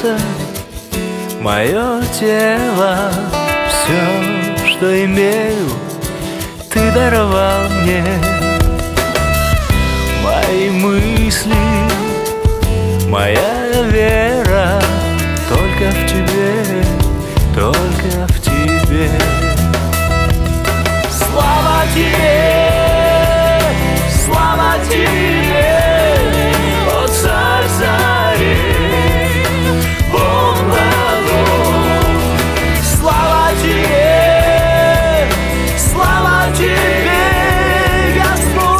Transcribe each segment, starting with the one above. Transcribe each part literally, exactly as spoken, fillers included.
сердце, мое тело, все, что имею, ты даровал мне. Мои мысли, моя вера только в тебе, только в тебе. Слава тебе, слава тебе, о царь царей, Бог богов. Слава тебе, слава тебе, Господь.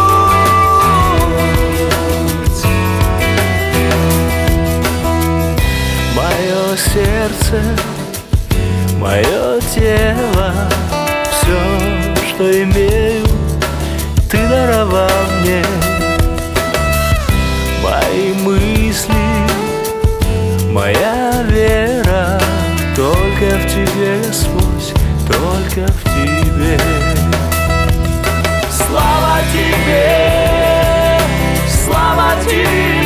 Мое сердце, мое тело, все, что имею, ты даровал мне. Мои мысли, моя вера только в тебе, Господь, только в тебе. Слава тебе, слава тебе.